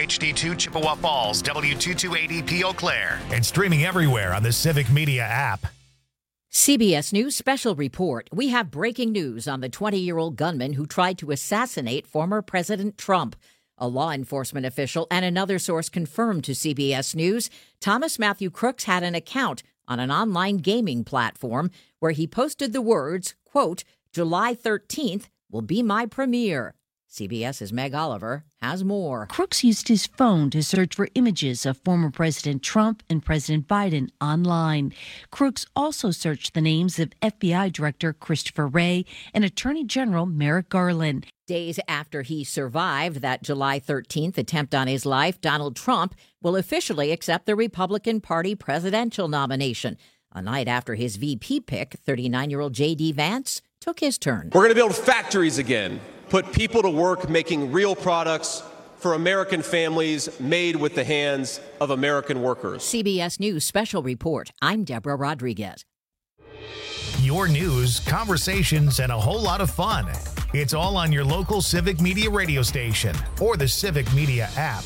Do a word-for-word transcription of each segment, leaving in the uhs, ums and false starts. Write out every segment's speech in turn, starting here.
H D two Chippewa Falls, W two two eight E P Eau Claire, and streaming everywhere on the Civic Media app. C B S News Special Report. We have breaking news on the twenty-year-old gunman who tried to assassinate former President Trump. A law enforcement official and another source confirmed to C B S News Thomas Matthew Crooks had an account on an online gaming platform where he posted the words, quote, July thirteenth will be my premiere. CBS's Meg Oliver has more. Crooks used his phone to search for images of former President Trump and President Biden online. Crooks also searched the names of F B I Director Christopher Wray and Attorney General Merrick Garland. Days after he survived that July thirteenth attempt on his life, Donald Trump will officially accept the Republican Party presidential nomination. A night after his V P pick, thirty-nine-year-old J D. Vance took his turn. We're going to build factories again, put people to work making real products for American families made with the hands of American workers. C B S News Special Report. I'm Deborah Rodriguez. Your news, conversations, and a whole lot of fun. It's all on your local Civic Media radio station or the Civic Media app.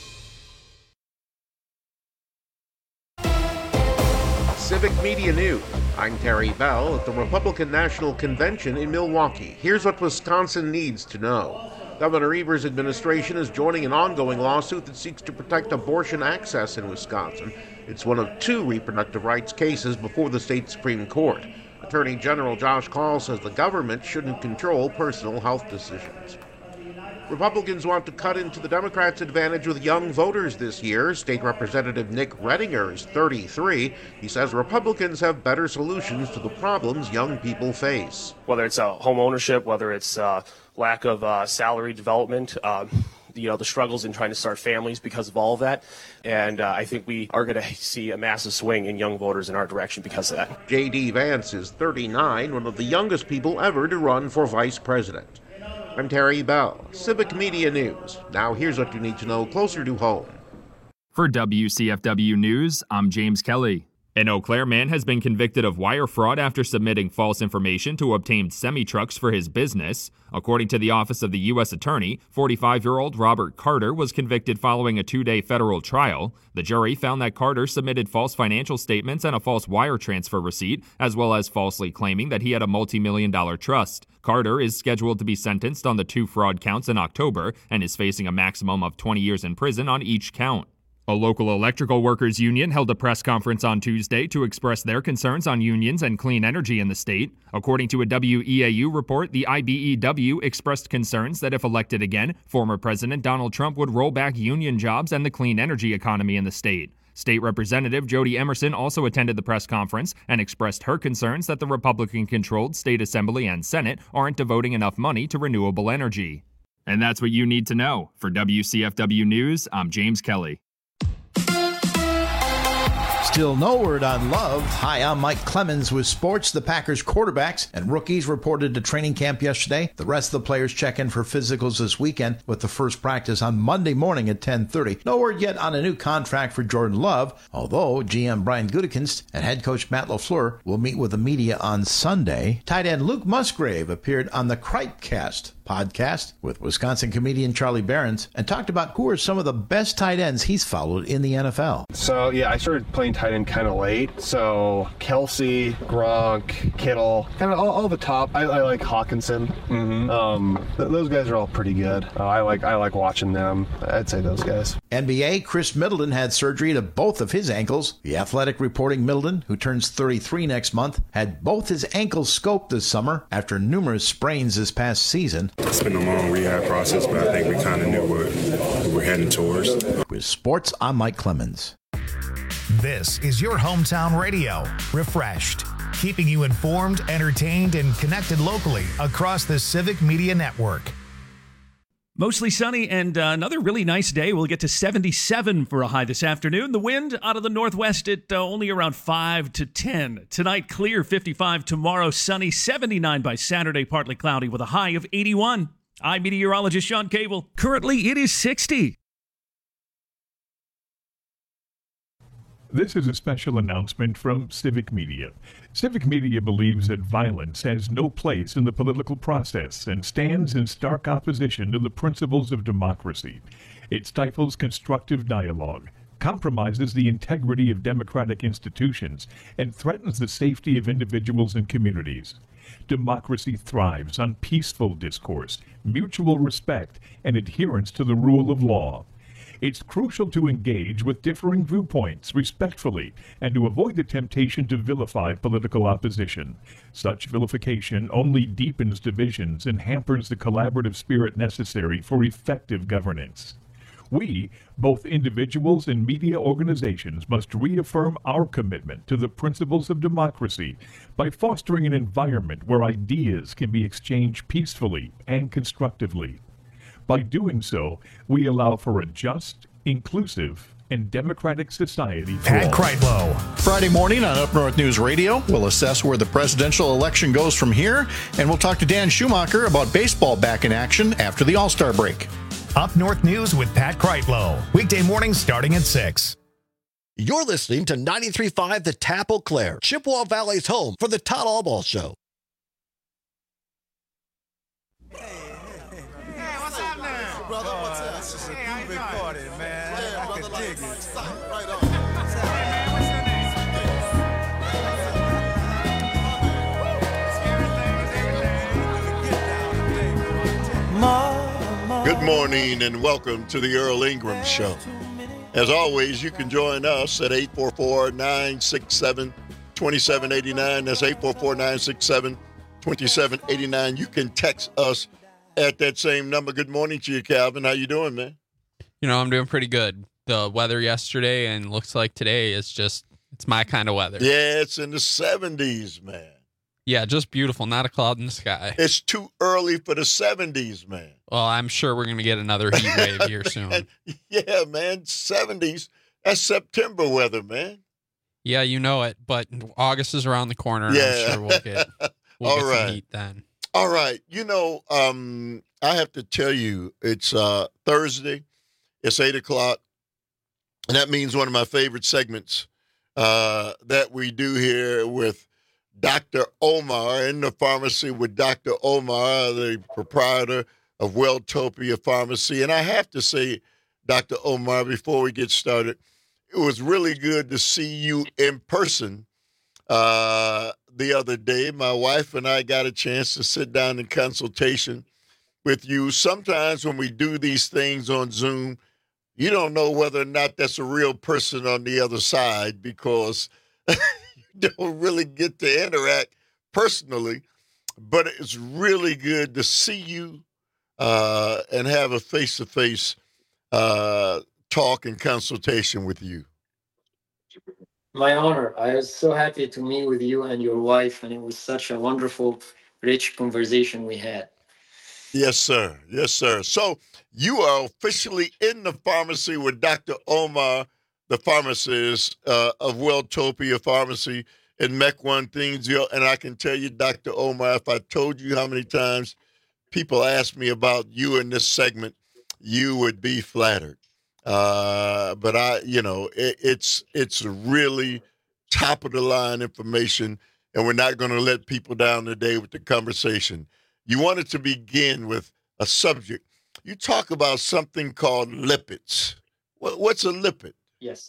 Civic Media News. I'm Terry Bell at the Republican National Convention in Milwaukee. Here's what Wisconsin needs to know. Governor Evers' administration is joining an ongoing lawsuit that seeks to protect abortion access in Wisconsin. It's one of two reproductive rights cases before the state Supreme Court. Attorney General Josh Kaul says the government shouldn't control personal health decisions. Republicans want to cut into the Democrats' advantage with young voters this year. State Representative Nick Redinger is thirty-three. He says Republicans have better solutions to the problems young people face. Whether it's uh, home ownership, whether it's uh, lack of uh, salary development, uh, you know, the struggles in trying to start families because of all of that. And uh, I think we are going to see a massive swing in young voters in our direction because of that. J D. Vance is thirty-nine, one of the youngest people ever to run for vice president. I'm Terry Bell, Civic Media News. Now here's what you need to know closer to home. For W C F W News, I'm James Kelly. An Eau Claire man has been convicted of wire fraud after submitting false information to obtain semi-trucks for his business. According to the Office of the U S Attorney, forty-five-year-old Robert Carter was convicted following a two-day federal trial. The jury found that Carter submitted false financial statements and a false wire transfer receipt, as well as falsely claiming that he had a multi-million dollar trust. Carter is scheduled to be sentenced on the two fraud counts in October and is facing a maximum of twenty years in prison on each count. A local electrical workers union held a press conference on Tuesday to express their concerns on unions and clean energy in the state. According to a W E A U report, the I B E W expressed concerns that if elected again, former President Donald Trump would roll back union jobs and the clean energy economy in the state. State Representative Jody Emerson also attended the press conference and expressed her concerns that the Republican-controlled state assembly and Senate aren't devoting enough money to renewable energy. And that's what you need to know. For W C F W News, I'm James Kelly. Still no word on Love. Hi, I'm Mike Clemens with sports. The Packers quarterbacks and rookies reported to training camp yesterday. The rest of the players check in for physicals this weekend with the first practice on Monday morning at ten thirty. No word yet on a new contract for Jordan Love, although G M Brian Gutekunst and head coach Matt LaFleur will meet with the media on Sunday. Tight end Luke Musgrave appeared on the Cripecast podcast with Wisconsin comedian Charlie Berens and talked about who are some of the best tight ends he's followed in the N F L. So, yeah, I started playing tight end kind of late. So, Kelsey, Gronk, Kittle, kind of all, all the top. I, I like Hawkinson. Mm-hmm. Um, th- those guys are all pretty good. Uh, I like I like watching them. I'd say those guys. N B A, Chris Middleton had surgery to both of his ankles. The Athletic reporting Middleton, who turns thirty-three next month, had both his ankles scoped this summer after numerous sprains this past season. It's been a long rehab process, but I think we kind of knew what we were heading towards. With sports, I'm Mike Clemens. This is your hometown radio, refreshed, keeping you informed, entertained, and connected locally across the Civic Media Network. Mostly sunny and uh, another really nice day. We'll get to seventy-seven for a high this afternoon. The wind out of the northwest at uh, only around five to ten. Tonight, clear, fifty-five. Tomorrow, sunny, seventy-nine by Saturday, partly cloudy with a high of eighty-one. I'm meteorologist Sean Cable. Currently, it is sixty. This is a special announcement from Civic Media. Civic Media believes that violence has no place in the political process and stands in stark opposition to the principles of democracy. It stifles constructive dialogue, compromises the integrity of democratic institutions, and threatens the safety of individuals and communities. Democracy thrives on peaceful discourse, mutual respect, and adherence to the rule of law. It's crucial to engage with differing viewpoints respectfully and to avoid the temptation to vilify political opposition. Such vilification only deepens divisions and hampers the collaborative spirit necessary for effective governance. We, both individuals and media organizations, must reaffirm our commitment to the principles of democracy by fostering an environment where ideas can be exchanged peacefully and constructively. By doing so, we allow for a just, inclusive, and democratic society for Pat all. Kreitlow. Friday morning on Up North News Radio, we'll assess where the presidential election goes from here, and we'll talk to Dan Schumacher about baseball back in action after the All-Star break. Up North News with Pat Kreitlow. Weekday mornings starting at six. You're listening to ninety-three point five The Tap Eau Claire, Chippewa Valley's home for the Todd Allball Show. Brother, what's up? This is a hey, big party, man. Yeah, I brother, can dig like, it. Stop right on. Good morning and welcome to the Earl Ingram Show. As always, you can join us at eight four four, nine six seven, two seven eight nine. That's eight four four, nine six seven, two seven eight nine. You can text us at that same number. Good morning to you, Calvin. How you doing, man? You know, I'm doing pretty good. The weather yesterday and looks like today is just, it's my kind of weather. Yeah, it's in the seventies, man. Yeah, just beautiful. Not a cloud in the sky. It's too early for the seventies, man. Well, I'm sure we're going to get another heat wave here soon. Yeah, man, seventies. That's September weather, man. Yeah, you know it, but August is around the corner, and yeah. I'm sure we'll get, we'll All get right. some heat then. All right. You know, um, I have to tell you, it's uh, Thursday. It's eight o'clock. And that means one of my favorite segments uh, that we do here with Doctor Omar in the pharmacy with Doctor Omar, the proprietor of Welltopia Pharmacy. And I have to say, Doctor Omar, before we get started, it was really good to see you in person uh, the other day. My wife and I got a chance to sit down in consultation with you. Sometimes when we do these things on Zoom, you don't know whether or not that's a real person on the other side because you don't really get to interact personally. But it's really good to see you uh, and have a face-to-face uh, talk and consultation with you. My honor. I was so happy to meet with you and your wife, and it was such a wonderful, rich conversation we had. Yes, sir. Yes, sir. So you are officially in the pharmacy with Doctor Omar, the pharmacist uh, of Welltopia Pharmacy in Mequon, Thiensville. And I can tell you, Doctor Omar, if I told you how many times people ask me about you in this segment, you would be flattered. Uh, but I, you know, it, it's it's really top of the line information, and we're not going to let people down today with the conversation. You wanted to begin with a subject. You talk about something called lipids. What, what's a lipid? Yes.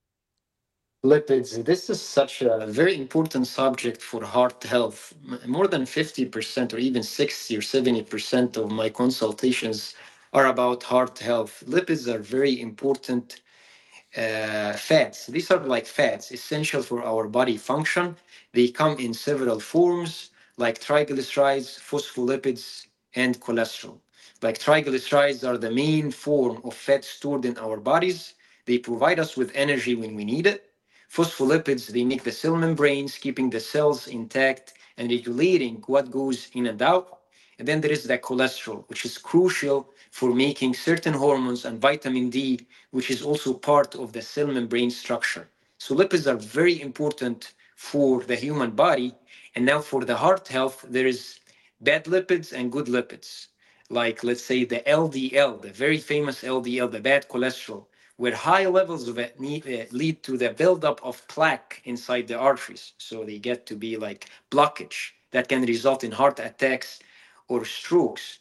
Lipids. This is such a very important subject for heart health. More than fifty percent or even sixty or seventy percent of my consultations are about heart health. Lipids are very important uh, fats. These are like fats, essential for our body function. They come in several forms, like triglycerides, phospholipids, and cholesterol. Like triglycerides are the main form of fat stored in our bodies. They provide us with energy when we need it. Phospholipids, they make the cell membranes, keeping the cells intact and regulating what goes in and out. And then there is the cholesterol, which is crucial for making certain hormones, and vitamin D, which is also part of the cell membrane structure. So lipids are very important for the human body. And now for the heart health, there is bad lipids and good lipids. Like, let's say, the L D L, the very famous L D L, the bad cholesterol, where high levels of it need, uh, lead to the buildup of plaque inside the arteries. So they get to be like blockage that can result in heart attacks or strokes.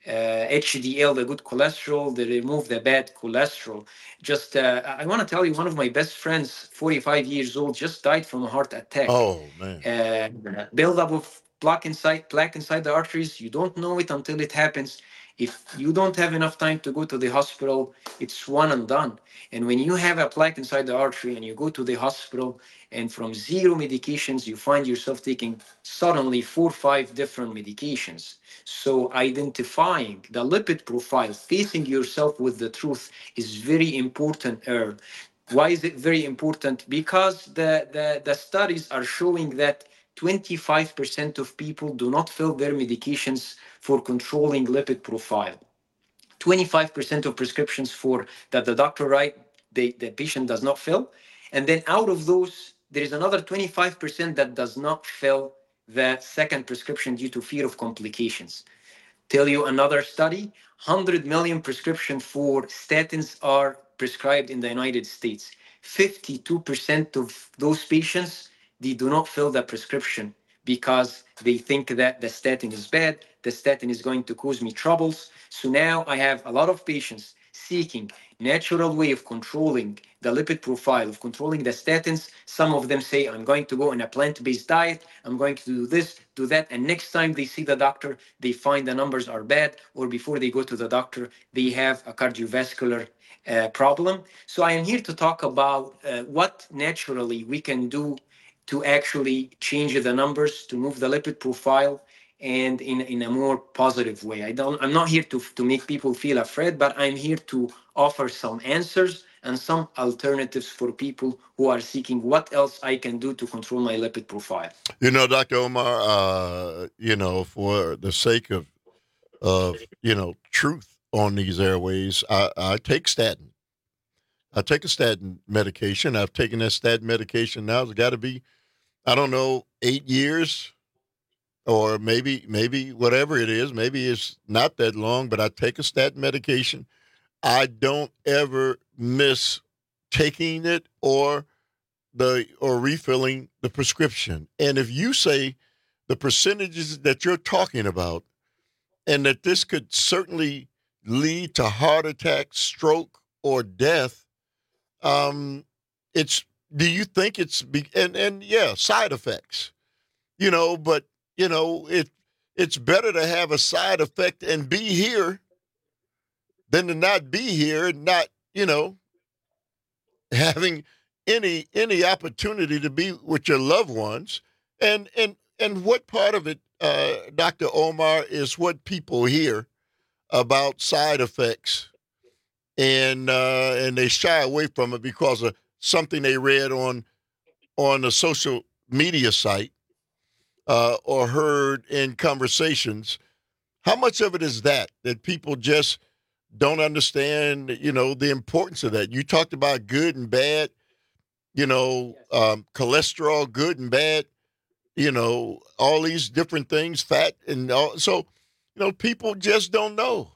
uh, H D L, the good cholesterol. They remove the bad cholesterol. Just, uh, I want to tell you, one of my best friends, forty-five years old, just died from a heart attack. Oh man. Uh, buildup of plaque inside, plaque inside the arteries. You don't know it until it happens. If you don't have enough time to go to the hospital, it's one and done. And when you have a plaque inside the artery and you go to the hospital, and from zero medications, you find yourself taking suddenly four or five different medications. So identifying the lipid profile, facing yourself with the truth is very important. Er, why is it very important? Because the, the, the studies are showing that twenty-five percent of people do not fill their medications for controlling lipid profile. twenty-five percent of prescriptions for that the doctor write, they, the patient does not fill. And then out of those, there is another twenty-five percent that does not fill the second prescription due to fear of complications. Tell you another study, one hundred million prescriptions for statins are prescribed in the United States. fifty-two percent of those patients, they do not fill the prescription because they think that the statin is bad, the statin is going to cause me troubles. So now I have a lot of patients seeking natural way of controlling the lipid profile, of controlling the statins. Some of them say, I'm going to go on a plant-based diet, I'm going to do this, do that, and next time they see the doctor, they find the numbers are bad, or before they go to the doctor, they have a cardiovascular uh, problem. So I am here to talk about uh, what naturally we can do to actually change the numbers, to move the lipid profile, and in, in a more positive way. I don't, I'm not here to, to make people feel afraid, but I'm here to offer some answers and some alternatives for people who are seeking what else I can do to control my lipid profile. You know, Doctor Omar, uh, you know, for the sake of, of, you know, truth on these airways, I, I take statin. I take a statin medication. I've taken that statin medication now. It's got to be, I don't know, eight years or maybe, maybe whatever it is. Maybe it's not that long, but I take a statin medication. I don't ever miss taking it or the or refilling the prescription. And if you say the percentages that you're talking about, and that this could certainly lead to heart attack, stroke, or death, um, it's. Do you think it's be, and and yeah, side effects, you know? But you know, it it's better to have a side effect and be here than to not be here and not, you know, having any any opportunity to be with your loved ones. And and and what part of it, uh, Doctor Omar, is what people hear about side effects, and uh, and they shy away from it because of something they read on on a social media site uh, or heard in conversations. How much of it is that that people just don't understand, you know, the importance of that? You talked about good and bad, you know, um, cholesterol, good and bad, you know, all these different things, fat, and all. So, you know, people just don't know.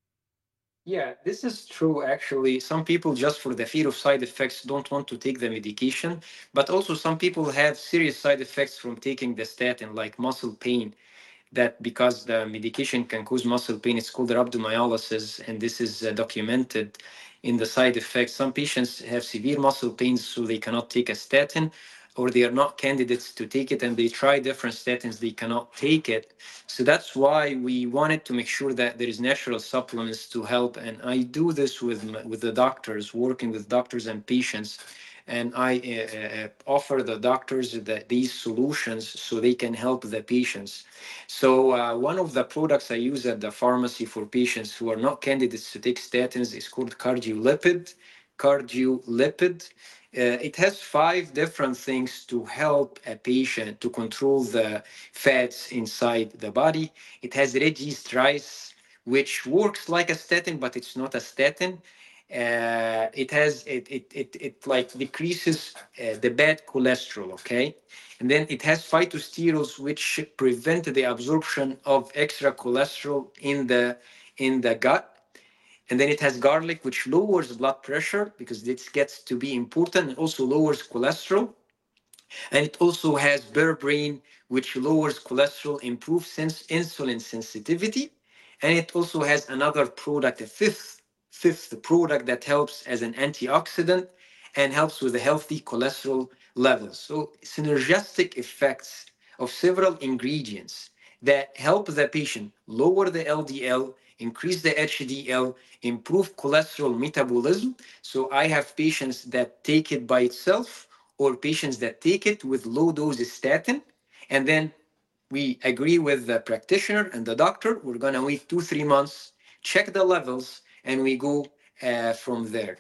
Yeah, this is true. Actually, some people, just for the fear of side effects, don't want to take the medication. But also some people have serious side effects from taking the statin, like muscle pain, that because the medication can cause muscle pain, it's called rhabdomyolysis, and this is uh, documented in the side effects. Some patients have severe muscle pains, so they cannot take a statin, or they are not candidates to take it, and they try different statins, they cannot take it. So that's why we wanted to make sure that there is natural supplements to help. And I do this with with the doctors, working with doctors and patients. And I uh, offer the doctors the, these solutions so they can help the patients. So uh, one of the products I use at the pharmacy for patients who are not candidates to take statins is called Cardiolipid. Cardiolipid. Uh, it has five different things to help a patient to control the fats inside the body. It has red yeast rice, which works like a statin, but it's not a statin. Uh, it has it it it, it like decreases uh, the bad cholesterol, okay, and then it has phytosterols which prevent the absorption of extra cholesterol in the in the gut, and then it has garlic which lowers blood pressure because this gets to be important. It also lowers cholesterol, and it also has berberine which lowers cholesterol, improves sens- insulin sensitivity. And it also has another product, a fifth, fifth product that helps as an antioxidant and helps with the healthy cholesterol levels. So synergistic effects of several ingredients that help the patient lower the L D L, increase the H D L, improve cholesterol metabolism. So I have patients that take it by itself or patients that take it with low dose statin. And then we agree with the practitioner and the doctor. We're going to wait two, three months, check the levels, and we go uh, from there.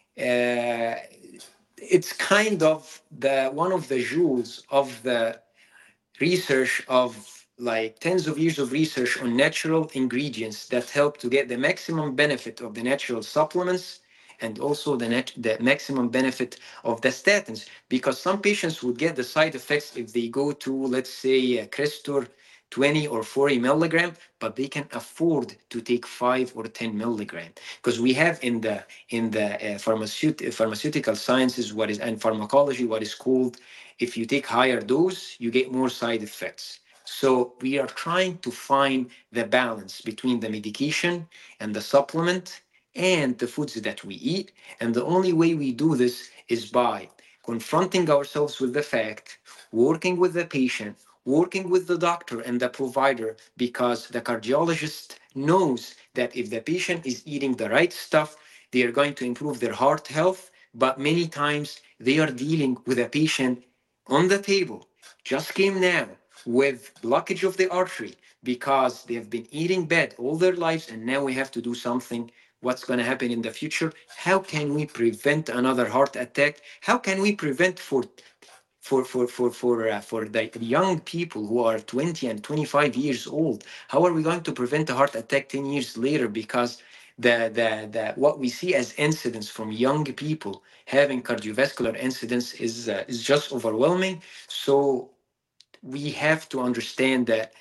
Uh, it's kind of the one of the jewels of the research of like tens of years of research on natural ingredients that help to get the maximum benefit of the natural supplements and also the, nat- the maximum benefit of the statins, because some patients would get the side effects if they go to, let's say, uh, Crestor twenty or forty milligram, but they can afford to take five or ten milligram, because we have in the in the uh, pharmaceut- pharmaceutical sciences what is and pharmacology what is called, if you take higher dose, you get more side effects. So we are trying to find the balance between the medication and the supplement and the foods that we eat. And the only way we do this is by confronting ourselves with the fact, working with the patient, working with the doctor and the provider, because the cardiologist knows that if the patient is eating the right stuff, they are going to improve their heart health. But many times they are dealing with a patient on the table, just came now with blockage of the artery because they have been eating bad all their lives, and now we have to do something. What's going to happen in the future? How can we prevent another heart attack? How can we prevent for for for for for uh, for the young people who are twenty and twenty-five years old? How are we going to prevent a heart attack ten years later? Because the the the what we see as incidents from young people having cardiovascular incidents is uh, is just overwhelming. So we have to understand that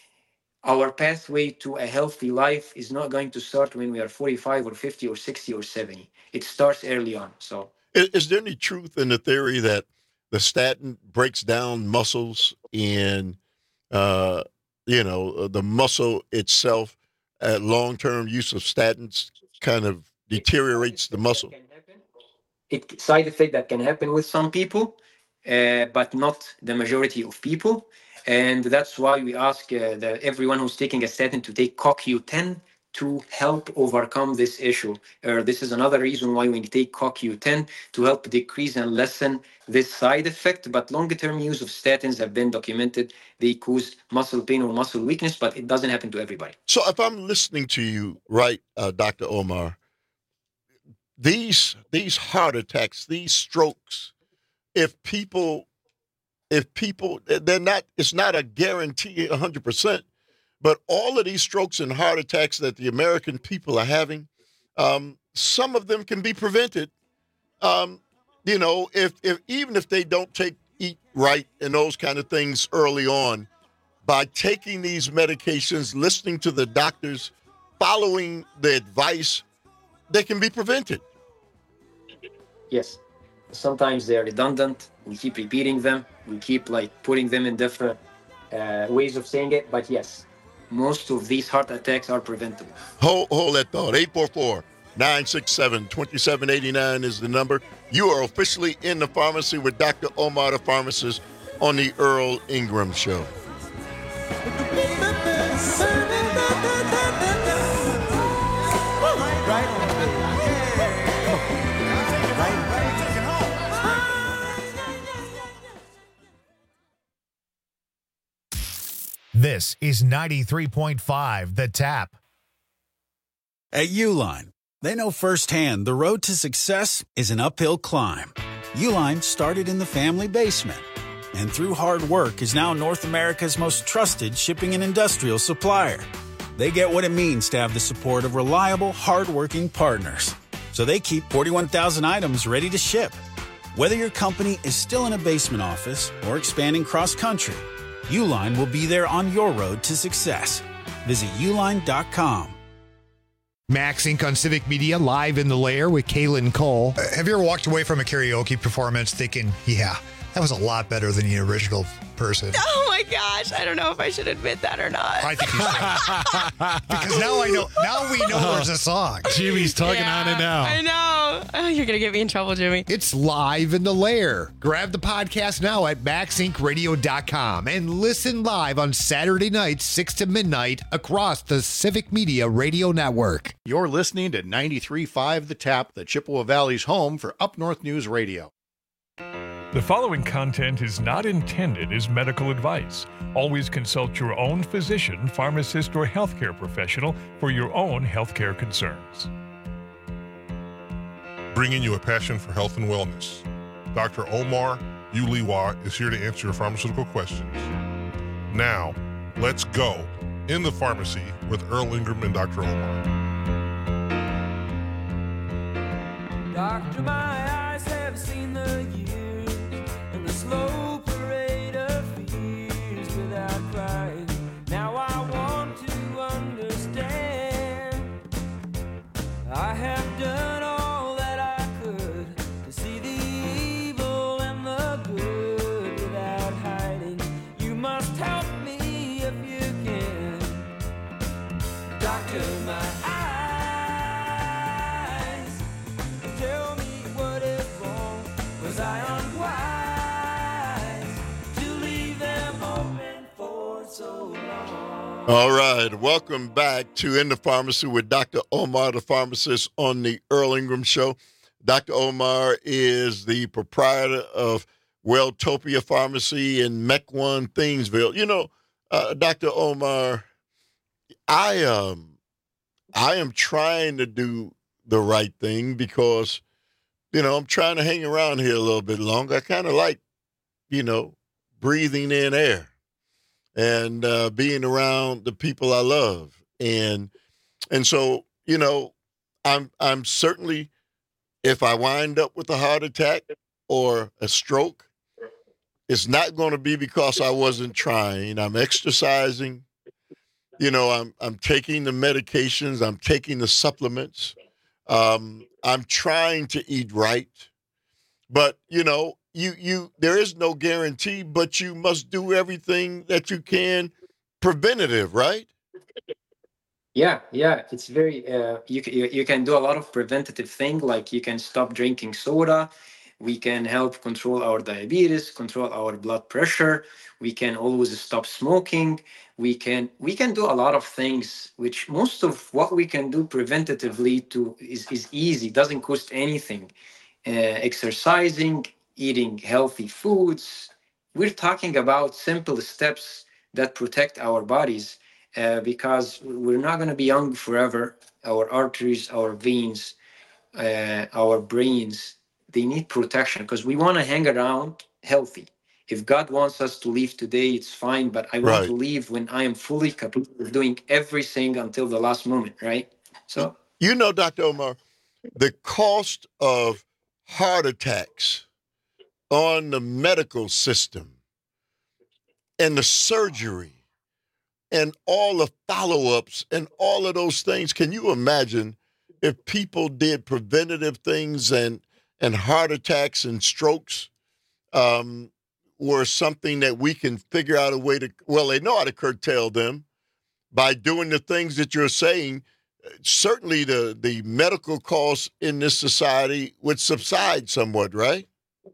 our pathway to a healthy life is not going to start when we are forty-five or fifty or sixty or seventy. It starts early on. So, is, is there any truth in the theory that the statin breaks down muscles and, uh, you know, the muscle itself at long-term use of statins kind of deteriorates the muscle? It side effect that can happen with some people, uh, but not the majority of people. And that's why we ask uh, the, everyone who's taking a statin to take C O Q ten to help overcome this issue. Uh, this is another reason why we take C O Q ten to help decrease and lessen this side effect. But longer-term use of statins have been documented. They cause muscle pain or muscle weakness, but it doesn't happen to everybody. So if I'm listening to you right, uh, Doctor Omar, these these heart attacks, these strokes, if people... If people, they're not, it's not a guarantee one hundred percent, but all of these strokes and heart attacks that the American people are having, um, some of them can be prevented. Um, you know, if, if even if they don't take, eat right and those kind of things early on, by taking these medications, listening to the doctors, following the advice, they can be prevented. Yes. Sometimes they're redundant. We keep repeating them. We keep like putting them in different uh, ways of saying it. But yes, most of these heart attacks are preventable. Hold, hold that thought. eight four four, nine six seven, two seven eight nine is the number. You are officially in the pharmacy with Doctor Omar, the pharmacist, on the Earl Ingram Show. This is ninety-three point five The Tap. At Uline, they know firsthand the road to success is an uphill climb. Uline started in the family basement, and through hard work is now North America's most trusted shipping and industrial supplier. They get what it means to have the support of reliable, hardworking partners. So they keep forty-one thousand items ready to ship. Whether your company is still in a basement office or expanding cross-country, Uline will be there on your road to success. Visit uline dot com. Max Incorporated on Civic Media, live in the lair with Kaylin Cole. Uh, have you ever walked away from a karaoke performance thinking, yeah, that was a lot better than the original person? Oh my gosh, I don't know if I should admit that or not. I think you should. Because now I know. Now we know there's a song. Jimmy's tugging Yeah, on it now. I know. Oh, you're going to get me in trouble, Jimmy. It's live in the lair. Grab the podcast now at max inc radio dot com and listen live on Saturday nights, six to midnight, across the Civic Media Radio Network. You're listening to ninety-three point five The Tap, the Chippewa Valley's home for Up North News Radio. The following content is not intended as medical advice. Always consult your own physician, pharmacist, or healthcare professional for your own healthcare concerns. Bringing you a passion for health and wellness. Doctor Omar Uliwa is here to answer your pharmaceutical questions. Now, let's go in the pharmacy with Earl Ingram and Doctor Omar. Doctor, my eyes have seen the years and the slow parade of fears without crying. Now I want to understand. I have done all that I could to see the evil and the good without hiding. You must help me if you can. Doctor, my eyes tell me what is wrong. Was I unwise to leave them open for so long? All right, welcome back to In the Pharmacy with Doctor Omar, the pharmacist on the Earl Ingram Show. Doctor Omar is the proprietor of Welltopia Pharmacy in Mequon, Thingsville. You know, uh, Doctor Omar, I um, I am trying to do the right thing because, you know, I'm trying to hang around here a little bit longer. I kind of like, you know, breathing in air and uh, being around the people I love. And and so, you know, I'm I'm certainly, if I wind up with a heart attack or a stroke, it's not going to be because I wasn't trying. I'm exercising. You know, I'm I'm taking the medications. I'm taking the supplements. Um, I'm trying to eat right. But, you know, you you there is no guarantee, but you must do everything that you can preventative, right? Yeah, yeah, it's very. Uh, you, c- you you can do a lot of preventative things, like you can stop drinking soda. We can help control our diabetes, control our blood pressure. We can always stop smoking. We can we can do a lot of things, which most of what we can do preventatively to is is easy, doesn't cost anything. Uh, exercising, eating healthy foods. We're talking about simple steps that protect our bodies. Uh, because we're not going to be young forever. Our arteries, our veins, uh, our brains, they need protection because we want to hang around healthy. If God wants us to leave today, it's fine, but I want Right. to leave when I am fully capable of doing everything until the last moment, right? So, You know, Doctor Omar, the cost of heart attacks on the medical system and the surgery and all the follow-ups and all of those things. Can you imagine if people did preventative things and and heart attacks and strokes um, were something that we can figure out a way to, well, they know how to curtail them by doing the things that you're saying. Certainly the, the medical costs in this society would subside somewhat, right?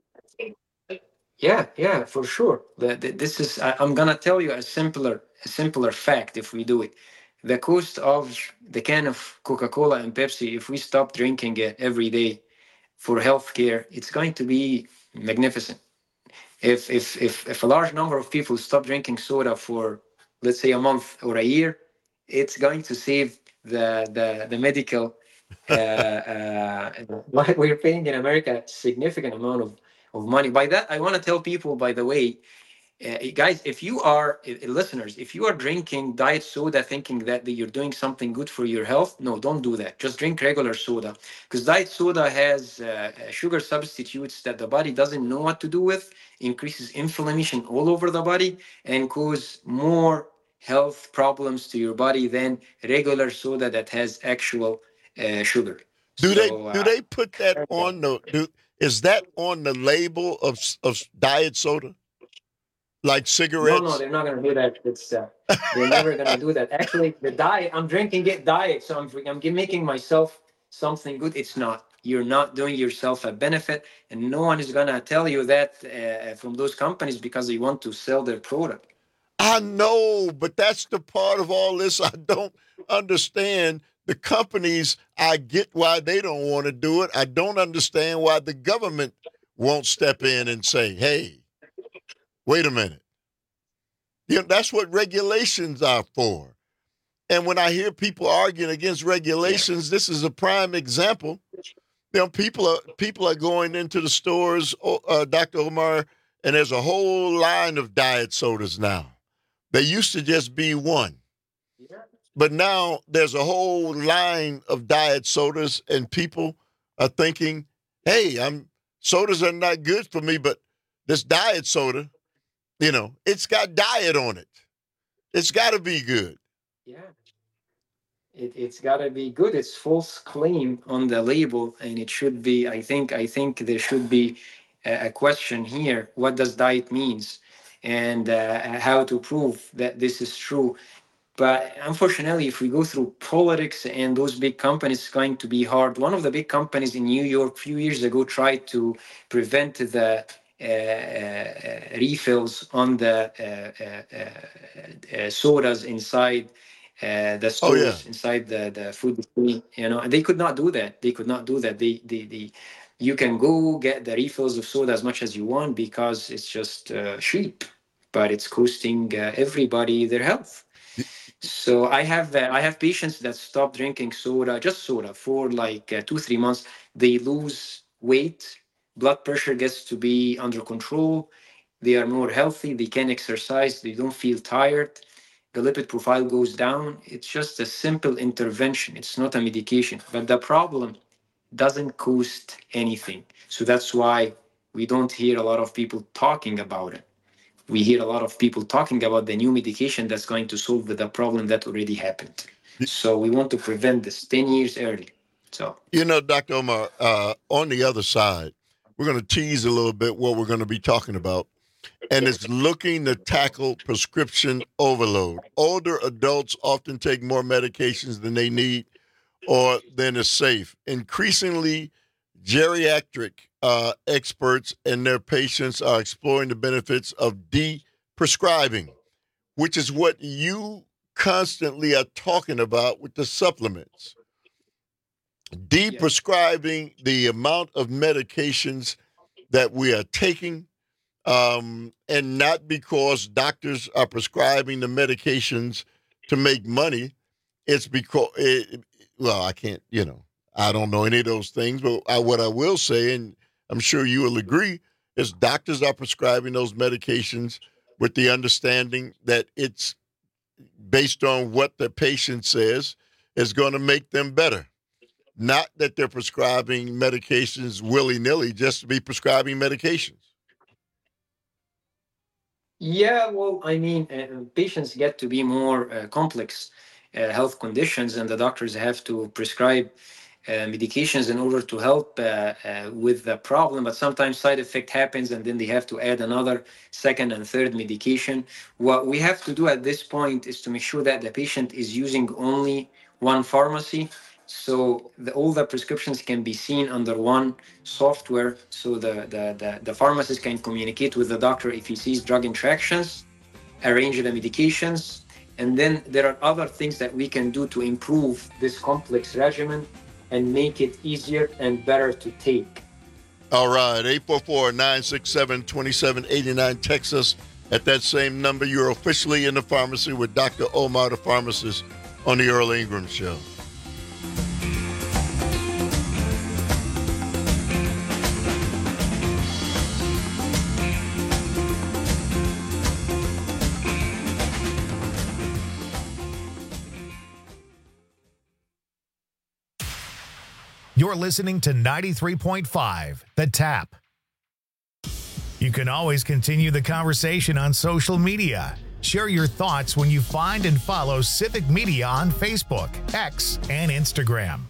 yeah, yeah, for sure. The, the, this is, I, I'm going to tell you a simpler, a simpler fact if we do it. The cost of the can of Coca-Cola and Pepsi, if we stop drinking it every day for healthcare, it's going to be magnificent. If, if, if, if a large number of people stop drinking soda for, let's say, a month or a year, it's going to save the, the, the medical, uh, uh, what we're paying in America, significant amount of, of money. By that, I want to tell people, by the way, Uh, guys, if you are uh, listeners, if you are drinking diet soda thinking that, that you're doing something good for your health, no, don't do that. Just drink regular soda, because diet soda has uh, sugar substitutes that the body doesn't know what to do with, increases inflammation all over the body, and cause more health problems to your body than regular soda that has actual uh, sugar. Do So, they uh, do they put that on the do, is that on the label of of diet soda? Like cigarettes? No, no, they're not going to do that. It's uh, they're never going to do that. Actually, the diet, I'm drinking it diet, so I'm I'm gi- making myself something good. It's not. You're not doing yourself a benefit, and no one is going to tell you that uh, from those companies because they want to sell their product. I know, but that's the part of all this I don't understand. The companies, I get why they don't want to do it. I don't understand why the government won't step in and say, hey, wait a minute. You know, that's what regulations are for. And when I hear people arguing against regulations, this is a prime example. You know, people are people are going into the stores, uh, Doctor Omar, and there's a whole line of diet sodas now. There used to just be one. But now there's a whole line of diet sodas, and people are thinking, hey, I'm sodas are not good for me, but this diet soda, you know, it's got diet on it. It's got to be good. Yeah. It, it's got to be good. It's false claim on the label, and it should be. I think. I think there should be a, a question here. What does diet means, and uh, how to prove that this is true? But unfortunately, if we go through politics and those big companies, it's going to be hard. One of the big companies in New York a few years ago tried to prevent the uh, uh, refills on the uh, uh, uh, sodas inside. Uh, the stores Oh, yeah. inside the, the food street, you know, and they could not do that. They could not do that. They, they, they, you can go get the refills of soda as much as you want because it's just uh, cheap, but it's costing uh, everybody their health. So I have uh, I have patients that stop drinking soda, just soda, for like uh, two three months. They lose weight, blood pressure gets to be under control. They are more healthy. They can exercise. They don't feel tired. The lipid profile goes down. It's just a simple intervention. It's not a medication. But the problem doesn't cost anything. So that's why we don't hear a lot of people talking about it. We hear a lot of people talking about the new medication that's going to solve the problem that already happened. So we want to prevent this ten years early. So, You know, Doctor Omar, uh, on the other side, we're going to tease a little bit what we're going to be talking about. And it's looking to tackle prescription overload. Older adults often take more medications than they need or than is safe. Increasingly, geriatric uh, experts and their patients are exploring the benefits of de-prescribing, which is what you constantly are talking about with the supplements. De-prescribing the amount of medications that we are taking, um, and not because doctors are prescribing the medications to make money. It's because, it, well, I can't, you know, I don't know any of those things, but I, what I will say, and I'm sure you will agree, is doctors are prescribing those medications with the understanding that it's based on what the patient says is going to make them better. Not that they're prescribing medications willy-nilly just to be prescribing medications. yeah, well, I mean, uh, patients get to be more uh, complex uh, health conditions, and the doctors have to prescribe uh, medications in order to help uh, uh, with the problem. But sometimes side effect happens, and then they have to add another second and third medication. What we have to do at this point is to make sure that the patient is using only one pharmacy. So the, all the prescriptions can be seen under one software. So the, the, the, the pharmacist can communicate with the doctor if he sees drug interactions, arrange the medications. And then there are other things that we can do to improve this complex regimen and make it easier and better to take. All right, eight four four, nine six seven, two seven eight nine. Text us at that same number. You're officially in the pharmacy with Doctor Omar, the pharmacist, on the Earl Ingram Show. You're listening to ninety-three point five, The Tap. You can always continue the conversation on social media. Share your thoughts when you find and follow Civic Media on Facebook, X, and Instagram.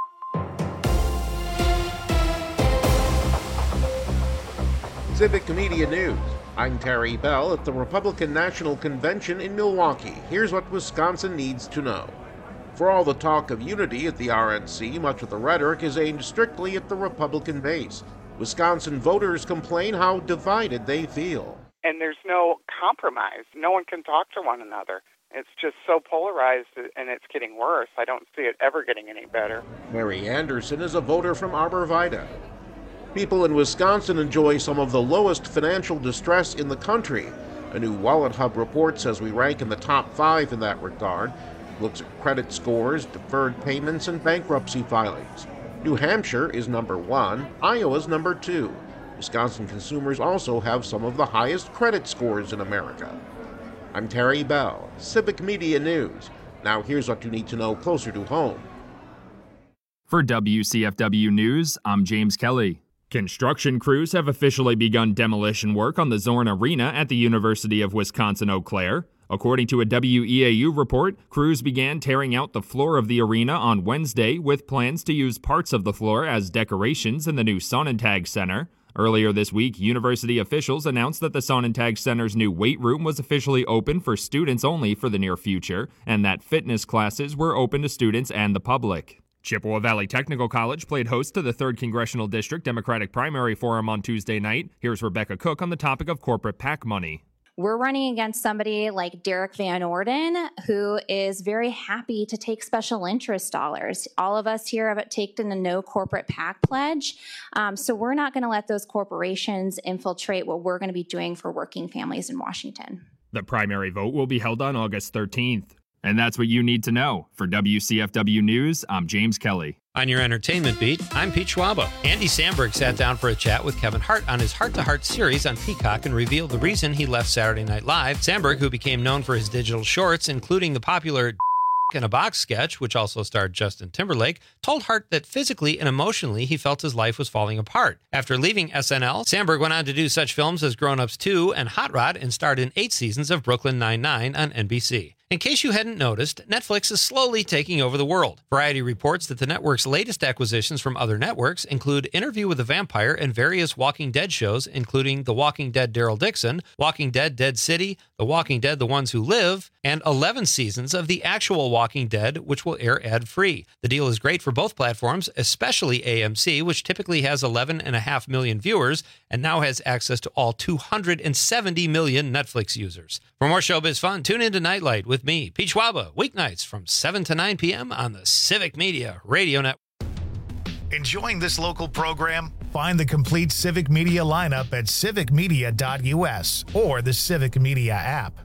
Civic Media News. I'm Terry Bell at the Republican National Convention in Milwaukee. Here's what Wisconsin needs to know. For all the talk of unity at the R N C, much of the rhetoric is aimed strictly at the Republican base. Wisconsin voters complain how divided they feel. And there's no compromise. No one can talk to one another. It's just so polarized, and it's getting worse. I don't see it ever getting any better. Mary Anderson is a voter from Arbor Vitae. People in Wisconsin enjoy some of the lowest financial distress in the country. A new Wallet Hub report says we rank in the top five in that regard. It looks at credit scores, deferred payments, and bankruptcy filings. New Hampshire is number one. Iowa's number two. Wisconsin consumers also have some of the highest credit scores in America. I'm Terry Bell, Civic Media News. Now here's what you need to know closer to home. For W C F W News, I'm James Kelly. Construction crews have officially begun demolition work on the Zorn Arena at the University of Wisconsin-Eau Claire. According to a W E A U report, crews began tearing out the floor of the arena on Wednesday with plans to use parts of the floor as decorations in the new Sonnentag Center. Earlier this week, university officials announced that the Sonnentag Center's new weight room was officially open for students only for the near future, and that fitness classes were open to students and the public. Chippewa Valley Technical College played host to the third Congressional District Democratic Primary Forum on Tuesday night. Here's Rebecca Cook on the topic of corporate PAC money. We're running against somebody like Derek Van Orden, who is very happy to take special interest dollars. All of us here have taken a no corporate PAC pledge. Um, so we're not going to let those corporations infiltrate what we're going to be doing for working families in Washington. The primary vote will be held on August thirteenth. And that's what you need to know. For W C F W News, I'm James Kelly. On your entertainment beat, I'm Pete Schwaba. Andy Samberg sat down for a chat with Kevin Hart on his Heart to Heart series on Peacock and revealed the reason he left Saturday Night Live. Samberg, who became known for his digital shorts, including the popular in a Box sketch, which also starred Justin Timberlake, told Hart that physically and emotionally he felt his life was falling apart. After leaving S N L, Samberg went on to do such films as Grown Ups two and Hot Rod and starred in eight seasons of Brooklyn Nine-Nine on N B C. In case you hadn't noticed, Netflix is slowly taking over the world. Variety reports that the network's latest acquisitions from other networks include Interview with the Vampire and various Walking Dead shows, including The Walking Dead Daryl Dixon, Walking Dead Dead City, The Walking Dead The Ones Who Live, and eleven seasons of the actual Walking Dead, which will air ad-free. The deal is great for both platforms, especially A M C, which typically has eleven point five million viewers and now has access to all two hundred seventy million Netflix users. For more showbiz fun, tune into Nightlight with me, Pete Schwaba, weeknights from seven to nine p.m. on the Civic Media Radio Network. Enjoying this local program? Find the complete Civic Media lineup at civic media dot u s or the Civic Media app.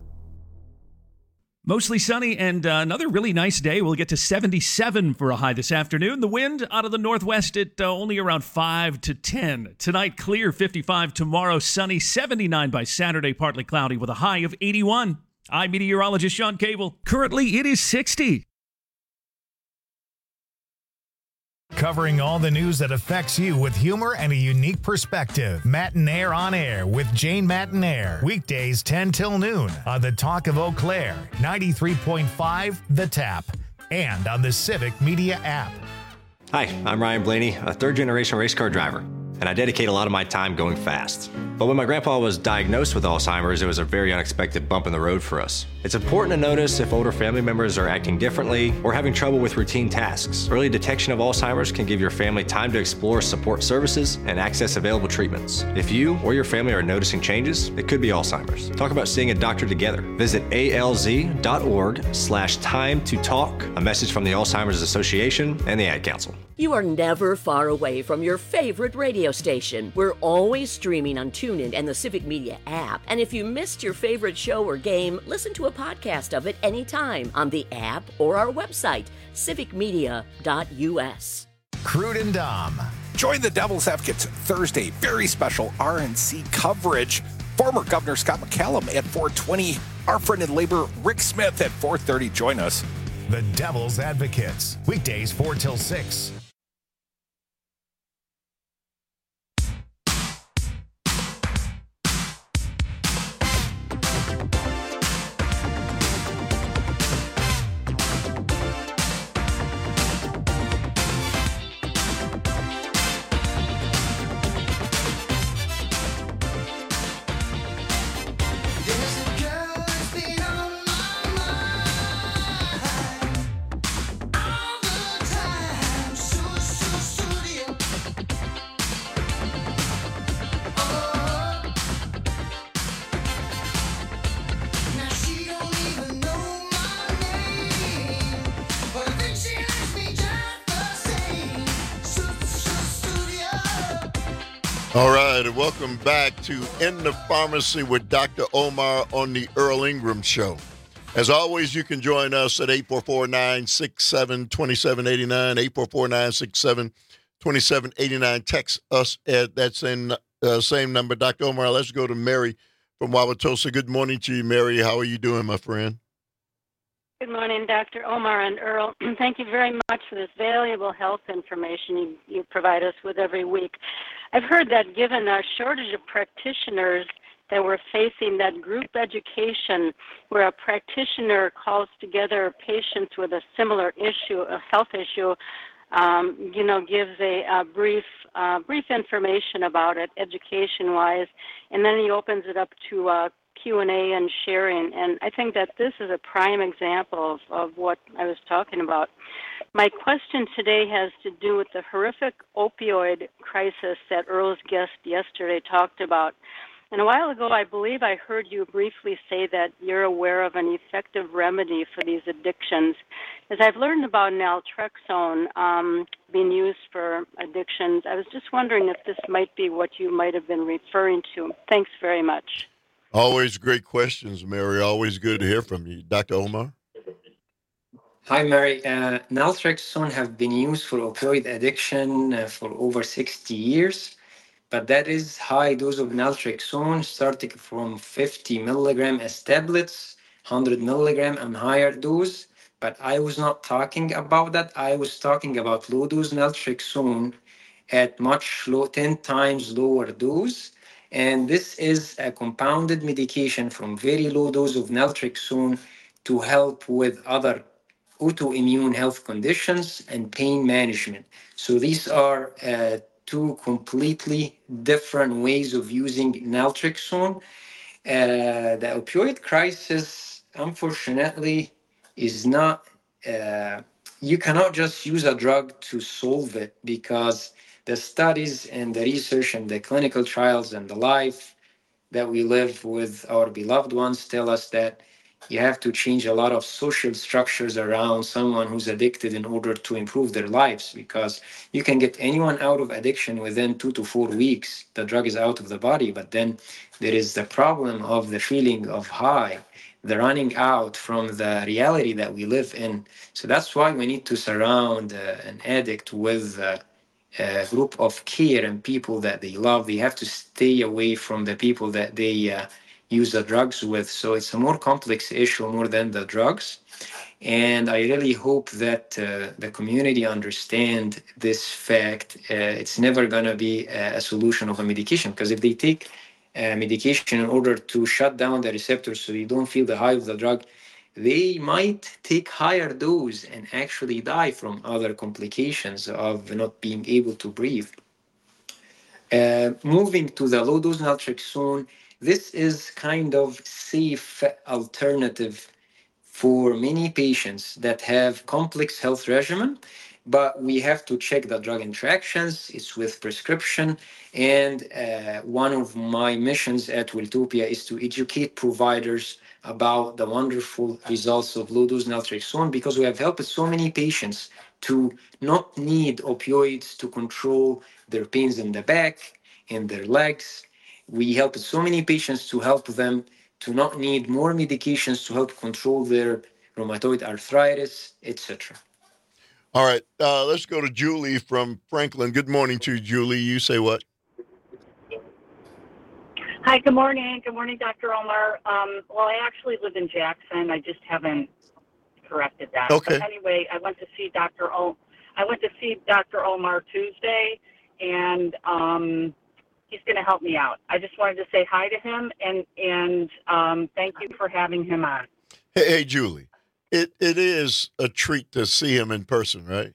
Mostly sunny and uh, another really nice day. We'll get to seventy-seven for a high this afternoon. The wind out of the northwest at uh, only around five to ten. Tonight, clear, fifty-five. Tomorrow, sunny, seventy-nine by Saturday, partly cloudy with a high of eighty-one. I'm meteorologist Sean Cable. Currently, it is sixty. Covering all the news that affects you with humor and a unique perspective. Matinaire on Air with Jane Matinaire. Weekdays ten till noon on the Talk of Eau Claire, ninety-three point five The Tap, and on the Civic Media app. Hi, I'm Ryan Blaney, a third-generation race car driver, and I dedicate a lot of my time going fast. But when my grandpa was diagnosed with Alzheimer's, it was a very unexpected bump in the road for us. It's important to notice if older family members are acting differently or having trouble with routine tasks. Early detection of Alzheimer's can give your family time to explore support services and access available treatments. If you or your family are noticing changes, it could be Alzheimer's. Talk about seeing a doctor together. Visit A L Z dot org slash time to talk. A message from the Alzheimer's Association and the Ad Council. You are never far away from your favorite radio station. We're always streaming on TuneIn and the Civic Media app. And if you missed your favorite show or game, listen to a podcast of it anytime on the app or our website, civic media dot u s. Crude and Dom. Join the Devil's Advocates Thursday, very special R N C coverage. Former Governor Scott McCallum at four twenty. Our friend in labor, Rick Smith, at four thirty. Join us. The Devil's Advocates. Weekdays four till six. All right, and welcome back to In the Pharmacy with Doctor Omar on the Earl Ingram Show. As always, you can join us at eight four four, nine six seven, two seven eight nine, eight four four, nine six seven, two seven eight nine. Text us at that same, uh, same number. Doctor Omar, let's go to Mary from Wauwatosa. Good morning to you, Mary. How are you doing, my friend? Good morning, Doctor Omar and Earl. Thank you very much for this valuable health information you, you provide us with every week. I've heard that given our shortage of practitioners that we're facing, that group education where a practitioner calls together patients with a similar issue, a health issue, um, you know, gives a, a brief uh, brief information about it, education-wise, and then he opens it up to uh, Q and A and sharing. And I think that this is a prime example of, of what I was talking about. My question today has to do with the horrific opioid crisis that Earl's guest yesterday talked about. And a while ago, I believe I heard you briefly say that you're aware of an effective remedy for these addictions. As I've learned about naltrexone um, being used for addictions, I was just wondering if this might be what you might have been referring to. Thanks very much. Always great questions, Mary. Always good to hear from you. Doctor Omar? Hi, Mary. Uh, naltrexone have been used for opioid addiction uh, for over sixty years, but that is high dose of naltrexone starting from fifty milligram as tablets, one hundred milligram and higher dose. But I was not talking about that. I was talking about low dose naltrexone at much low, ten times lower dose. And this is a compounded medication from very low dose of naltrexone to help with other autoimmune health conditions and pain management. So these are uh, two completely different ways of using naltrexone. Uh, the opioid crisis, unfortunately, is not, uh, you cannot just use a drug to solve it, because the studies and the research and the clinical trials and the life that we live with our beloved ones tell us that you have to change a lot of social structures around someone who's addicted in order to improve their lives, because you can get anyone out of addiction within two to four weeks. The drug is out of the body, but then there is the problem of the feeling of high, the running out from the reality that we live in. So that's why we need to surround uh, an addict with uh, a group of care and people that they love. They have to stay away from the people that they uh, use the drugs with. So it's a more complex issue more than the drugs. And I really hope that uh, the community understand this fact. Uh, it's never going to be a, a solution of a medication, because if they take a medication in order to shut down the receptors so you don't feel the high of the drug, they might take higher dose and actually die from other complications of not being able to breathe. Uh, moving to the low dose naltrexone, this is kind of safe alternative for many patients that have complex health regimen, but we have to check the drug interactions. It's with prescription. And uh, one of my missions at Wiltopia is to educate providers about the wonderful results of low-dose naltrexone, because we have helped so many patients to not need opioids to control their pains in the back, in their legs. We helped so many patients to help them to not need more medications to help control their rheumatoid arthritis, et cetera. All right, uh, let's go to Julie from Franklin. Good morning to you, Julie. You say what? Hi, good morning. Good morning, Doctor Omar. Um, well, I actually live in Jackson. I just haven't corrected that. Okay. But anyway, I went to see Doctor O. I went to see Doctor Omar Tuesday, and um, he's going to help me out. I just wanted to say hi to him, and and um, thank you for having him on. Hey, hey, Julie, it it is a treat to see him in person, right?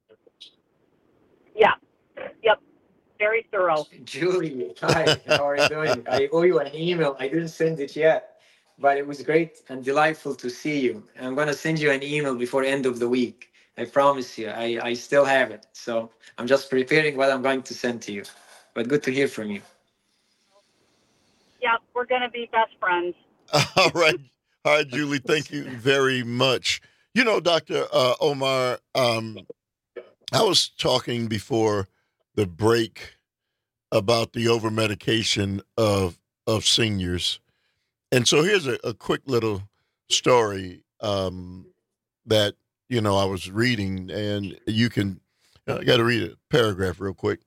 Yeah. Yep. Very thorough. Julie, hi, how are you doing? I owe you an email. I didn't send it yet, but it was great and delightful to see you. I'm going to send you an email before end of the week. I promise you, I, I still have it. So I'm just preparing what I'm going to send to you. But good to hear from you. Yeah, we're going to be best friends. All right. All right, Julie, thank you very much. You know, Doctor Uh, Omar, um, I was talking before the break about the over medication of of seniors. And so here's a, a quick little story um, that, you know, I was reading, and you can, I got to read a paragraph real quick.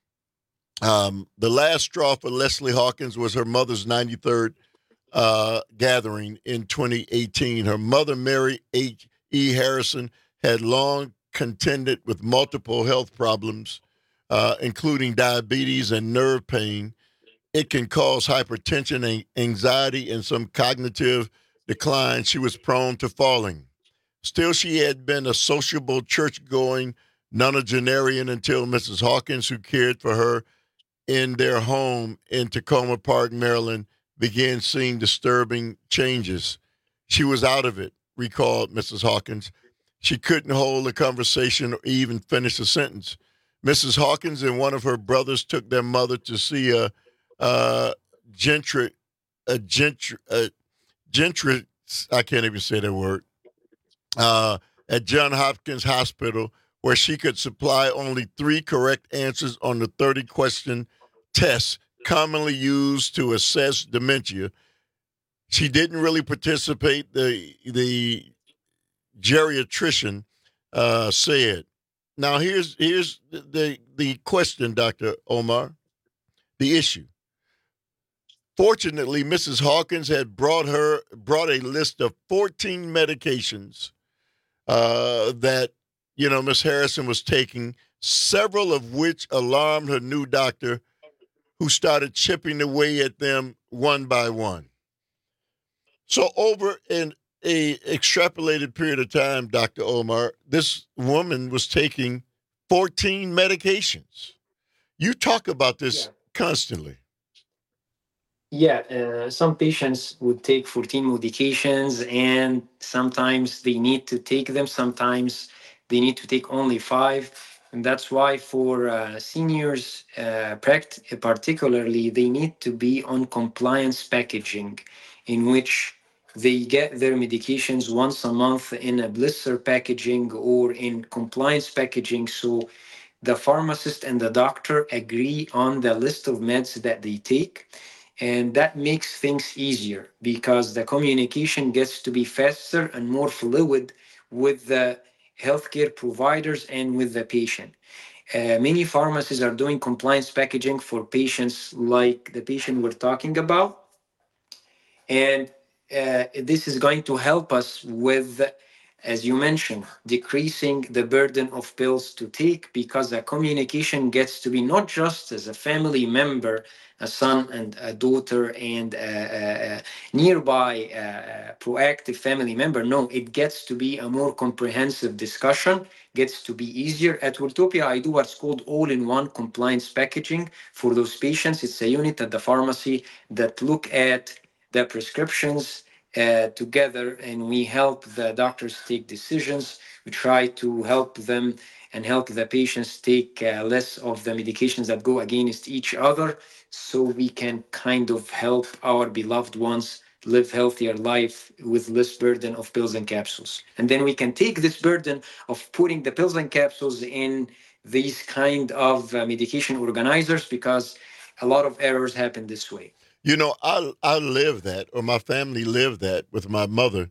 Um, the last straw for Leslie Hawkins was her mother's ninety-third uh, gathering in twenty eighteen. Her mother, Mary H. E. Harrison, had long contended with multiple health problems, uh, including diabetes and nerve pain. It can cause hypertension, anxiety, and some cognitive decline. She was prone to falling. Still, she had been a sociable, church-going nonagenarian until Missus Hawkins, who cared for her in their home in Tacoma Park, Maryland, began seeing disturbing changes. She was out of it, recalled Missus Hawkins. She couldn't hold a conversation or even finish a sentence. Missus Hawkins and one of her brothers took their mother to see a uh, gentry, a gentry, a gentry, I can't even say that word, uh, at Johns Hopkins Hospital, where she could supply only three correct answers on the thirty-question test commonly used to assess dementia. She didn't really participate, the the geriatrician uh, said. Now, here's here's the, the question, Doctor Omar, the issue. Fortunately, Missus Hawkins had brought her brought a list of fourteen medications uh, that, you know, Miss Harrison was taking, several of which alarmed her new doctor, who started chipping away at them one by one. So over an a extrapolated period of time, Doctor Omar, this woman was taking fourteen medications. You talk about this yeah. constantly. Yeah, uh, some patients would take fourteen medications, and sometimes they need to take them. Sometimes they need to take only five. And that's why for uh, seniors, uh, pract- particularly, they need to be on compliance packaging, in which they get their medications once a month in a blister packaging or in compliance packaging. So the pharmacist and the doctor agree on the list of meds that they take. And that makes things easier because the communication gets to be faster and more fluid with the healthcare providers and with the patient. Uh, many pharmacies are doing compliance packaging for patients like the patient we're talking about. And uh, this is going to help us with, as you mentioned, decreasing the burden of pills to take, because the communication gets to be not just as a family member, a son and a daughter and a, a nearby uh, proactive family member. No, it gets to be a more comprehensive discussion, gets to be easier. At Wortopia, I do what's called all-in-one compliance packaging for those patients. It's a unit at the pharmacy that look at the prescriptions uh, together, and we help the doctors take decisions. We try to help them and help the patients take uh, less of the medications that go against each other, so we can kind of help our beloved ones live healthier life with less burden of pills and capsules. And then we can take this burden of putting the pills and capsules in these kind of uh, medication organizers, because a lot of errors happen this way. You know, I I lived that, or my family lived that with my mother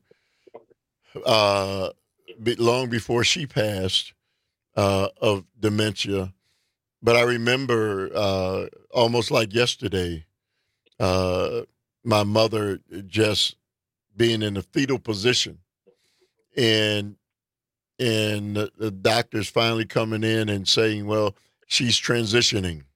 uh, long before she passed uh, of dementia. But I remember uh, almost like yesterday, uh, my mother just being in a fetal position, and and the, the doctors finally coming in and saying, "Well, she's transitioning,"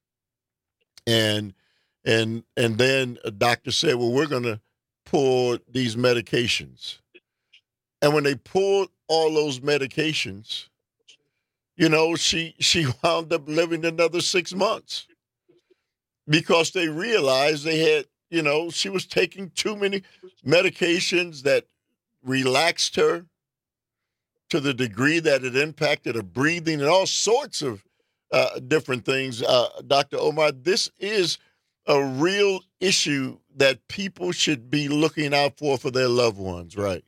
and and and then a doctor said, "Well, we're going to pull these medications," and when they pulled all those medications, you know, she she wound up living another six months because they realized they had, you know, she was taking too many medications that relaxed her to the degree that it impacted her breathing and all sorts of uh, different things. Uh, Doctor Omar, this is a real issue that people should be looking out for for their loved ones, right?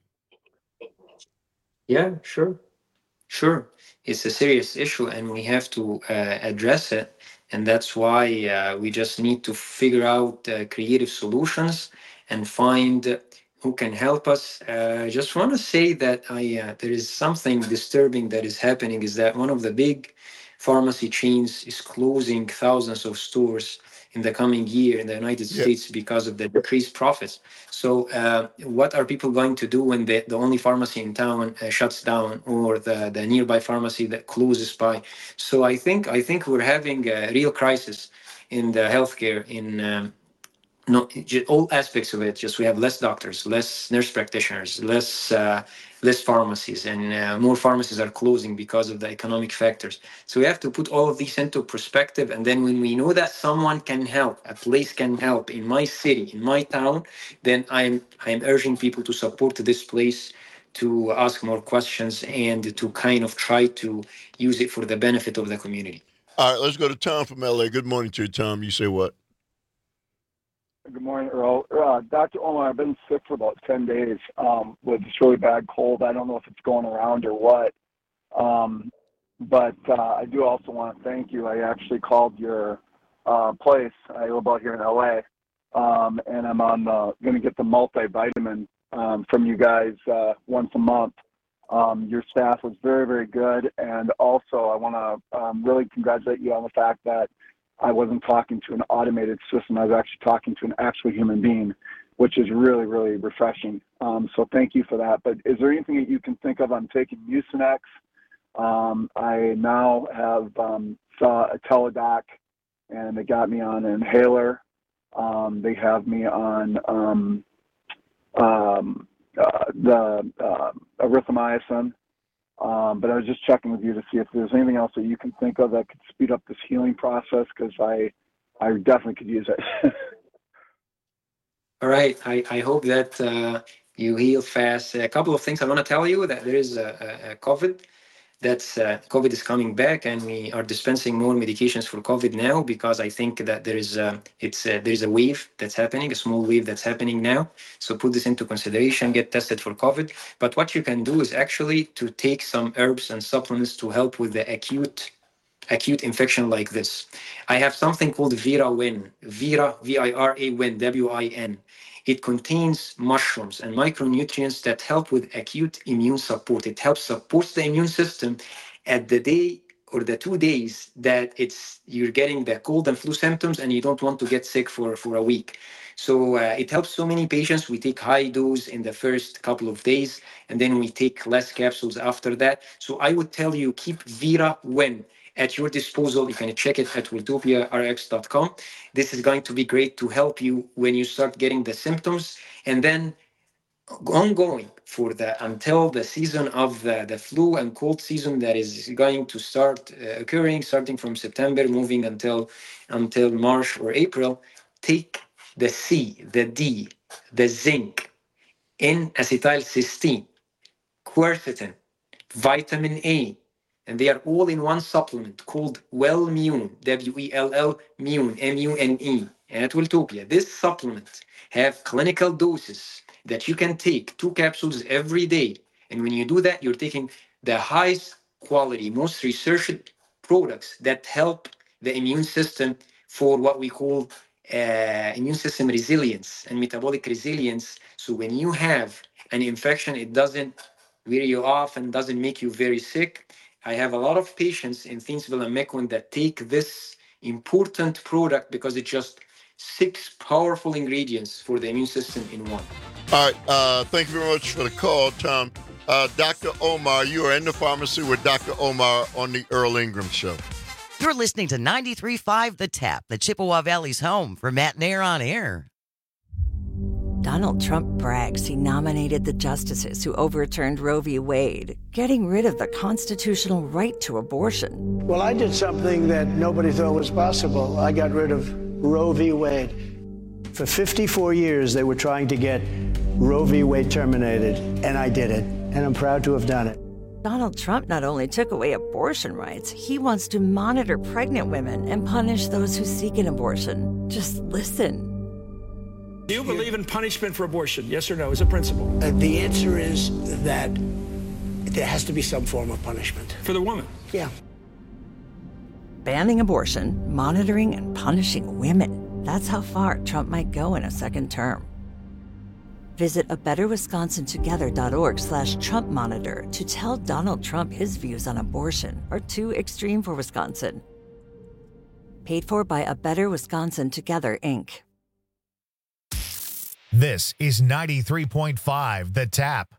Yeah, sure. Sure. It's a serious issue, and we have to uh, address it. And that's why uh, we just need to figure out uh, creative solutions and find who can help us. Uh, I just want to say that I uh, there is something disturbing that is happening, is that one of the big pharmacy chains is closing thousands of stores in the coming year in the United Yeah. States because of the decreased profits. So uh, what are people going to do when the, the only pharmacy in town uh, shuts down, or the, the nearby pharmacy that closes by? So I think I think we're having a real crisis in the healthcare in um, no, ju- all aspects of it. Just we have less doctors, less nurse practitioners, less uh, less pharmacies, and uh, more pharmacies are closing because of the economic factors. So we have to put all of these into perspective, and then when we know that someone can help, a place can help in my city, in my town, then I'm I'm urging people to support this place, to ask more questions, and to kind of try to use it for the benefit of the community. All right, let's go to Tom from L A. Good morning to you, Tom. You say what? Good morning, Earl. Uh, Doctor Omar, I've been sick for about ten days um, with this really bad cold. I don't know if it's going around or what. Um, but uh, I do also want to thank you. I actually called your uh, place. I live out here in L A, um, and I'm on uh, going to get the multivitamin um, from you guys uh, once a month. Um, your staff was very, very good. And also, I want to um, really congratulate you on the fact that I wasn't talking to an automated system. I was actually talking to an actual human being, which is really, really refreshing. Um, so thank you for that. But is there anything that you can think of? I'm taking Mucinex. Um, I now have um, saw a Teladoc, and they got me on an inhaler. Um, they have me on um, um, uh, the uh, erythromycin. Um, but I was just checking with you to see if there's anything else that you can think of that could speed up this healing process, because I, I definitely could use it. All right. I, I hope that uh, you heal fast. A couple of things I want to tell you, that there is a, a, a COVID. That's uh, COVID is coming back, and we are dispensing more medications for COVID now, because I think that there is a, it's a, there is a wave that's happening, a small wave that's happening now. So put this into consideration, get tested for COVID. But what you can do is actually to take some herbs and supplements to help with the acute acute infection like this. I have something called ViraWin, Vira, V I R A Win, W I N. It contains mushrooms and micronutrients that help with acute immune support. It helps support the immune system at the day or the two days that it's you're getting the cold and flu symptoms and you don't want to get sick for, for a week. So uh, it helps so many patients. We take high dose in the first couple of days, and then we take less capsules after that. So I would tell you, keep ViraWin at your disposal. You can check it at Wiltopia R X dot com. This is going to be great to help you when you start getting the symptoms, and then ongoing for the until the season of the, the flu and cold season that is going to start uh, occurring starting from September, moving until until March or April. Take the C, the D, the zinc, N-acetylcysteine, quercetin, vitamin A, and they are all in one supplement called Wellmune, W E L L, Mune, M U N E, at Wiltopia. This supplement have clinical doses that you can take, two capsules every day. And when you do that, you're taking the highest quality, most researched products that help the immune system for what we call uh, immune system resilience and metabolic resilience. So when you have an infection, it doesn't wear you off and doesn't make you very sick. I have a lot of patients in Thiensville and Mequon that take this important product because it's just six powerful ingredients for the immune system in one. All right. Uh, thank you very much for the call, Tom. Uh, Doctor Omar, you are in the pharmacy with Doctor Omar on the Earl Ingram Show. You're listening to ninety-three point five The Tap, the Chippewa Valley's home for Matt and Air on Air. Donald Trump brags he nominated the justices who overturned Roe v. Wade, getting rid of the constitutional right to abortion. Well, I did something that nobody thought was possible. I got rid of Roe v. Wade. For fifty-four years, they were trying to get Roe v. Wade terminated, and I did it, and I'm proud to have done it. Donald Trump not only took away abortion rights, he wants to monitor pregnant women and punish those who seek an abortion. Just listen. Do you believe in punishment for abortion? Yes or no, as a principle? Uh, the answer is that there has to be some form of punishment. For the woman? Yeah. banning abortion, monitoring and punishing women. That's how far Trump might go in a second term. Visit a better wisconsin together dot org slash Trump monitor to tell Donald Trump his views on abortion are too extreme for Wisconsin. Paid for by A Better Wisconsin Together, Incorporated. This is ninety-three point five The Tap.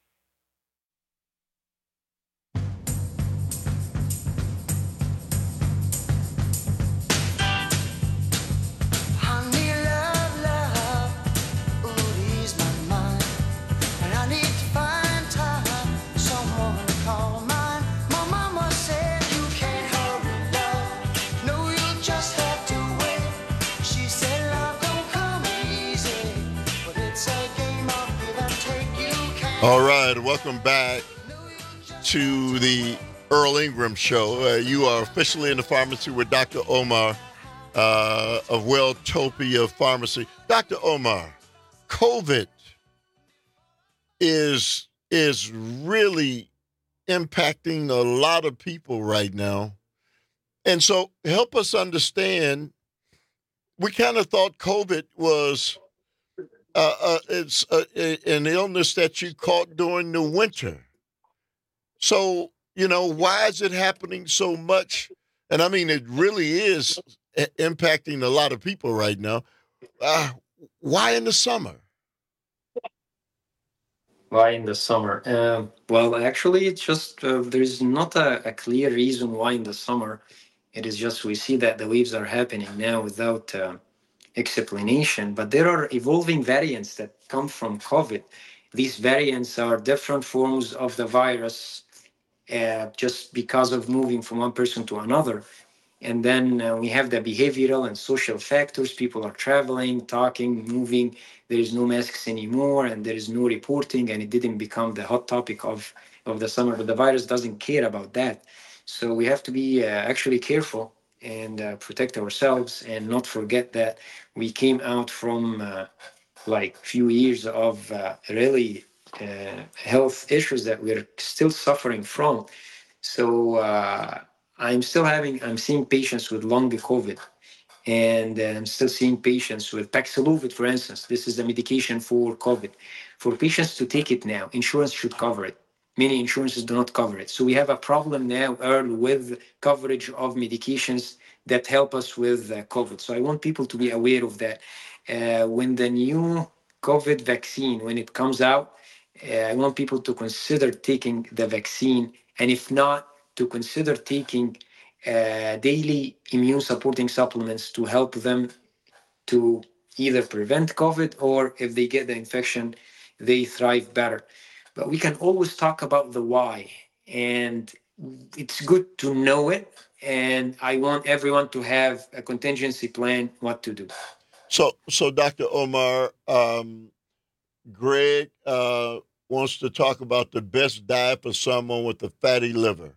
All right, welcome back to the Earl Ingram Show. Uh, you are officially in the pharmacy with Doctor Omar uh, of Welltopia Pharmacy. Doctor Omar, COVID is is really impacting a lot of people right now. And so help us understand, we kind of thought COVID was Uh, uh, it's uh, an illness that you caught during the winter. So, you know, why is it happening so much? And I mean, it really is impacting a lot of people right now. Uh, why in the summer? Why in the summer? Um, well, actually, it's just uh, there's not a, a clear reason why in the summer. It is just we see that the waves are happening now without uh, explanation, but there are evolving variants that come from COVID. These variants are different forms of the virus uh, just because of moving from one person to another. And then uh, we have the behavioral and social factors. People are traveling, talking, moving. There is no masks anymore, and there is no reporting, and it didn't become the hot topic of, of the summer, but the virus doesn't care about that. So we have to be uh, actually careful and uh, protect ourselves and not forget that we came out from uh, like few years of uh, really uh, health issues that we're still suffering from. So uh, I'm still having, I'm seeing patients with long COVID, and uh, I'm still seeing patients with Paxlovid, for instance. This is the medication for COVID. For patients to take it now, insurance should cover it. Many insurances do not cover it. So we have a problem now, Earl, with coverage of medications that help us with uh, COVID. So I want people to be aware of that. Uh, when the new COVID vaccine, when it comes out, uh, I want people to consider taking the vaccine. And if not, to consider taking uh, daily immune supporting supplements to help them to either prevent COVID, or if they get the infection, they thrive better. But we can always talk about the why, and it's good to know it. And I want everyone to have a contingency plan what to do. So, so Doctor Omar, um, Greg uh, wants to talk about the best diet for someone with a fatty liver.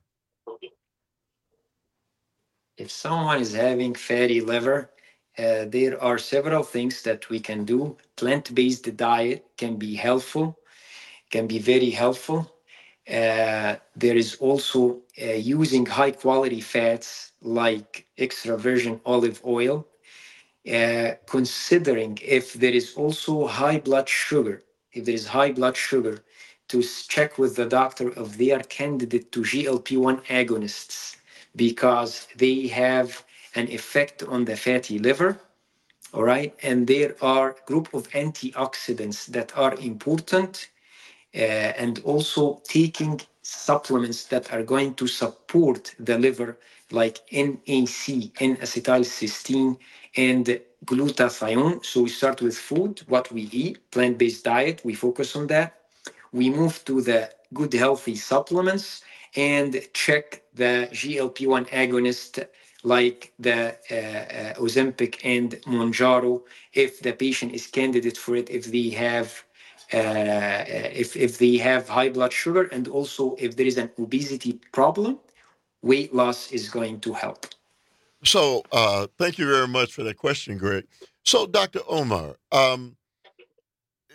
If someone is having fatty liver, uh, there are several things that we can do. Plant-based diet can be helpful. Can be very helpful. Uh, there is also uh, using high quality fats like extra virgin olive oil, uh, considering if there is also high blood sugar, if there is high blood sugar, to check with the doctor if they are candidate to G L P one agonists, because they have an effect on the fatty liver. All right. And there are a group of antioxidants that are important. Uh, and also taking supplements that are going to support the liver, like N A C, N-acetylcysteine, and glutathione. So we start with food, what we eat, plant-based diet, we focus on that. We move to the good, healthy supplements and check the G L P one agonist, like the uh, uh, Ozempic and Mounjaro, if the patient is candidate for it, if they have Uh, if, if they have high blood sugar, and also if there is an obesity problem, weight loss is going to help. So uh, thank you very much for that question, Greg. So Doctor Omar, um,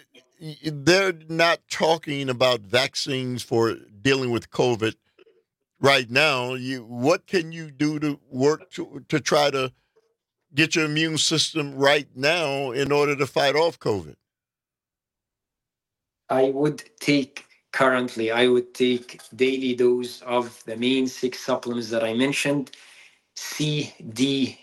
they're not talking about vaccines for dealing with COVID right now. You, what can you do to work to, to try to get your immune system right now in order to fight off COVID? I would take currently, I would take daily dose of the main six supplements that I mentioned, C, D,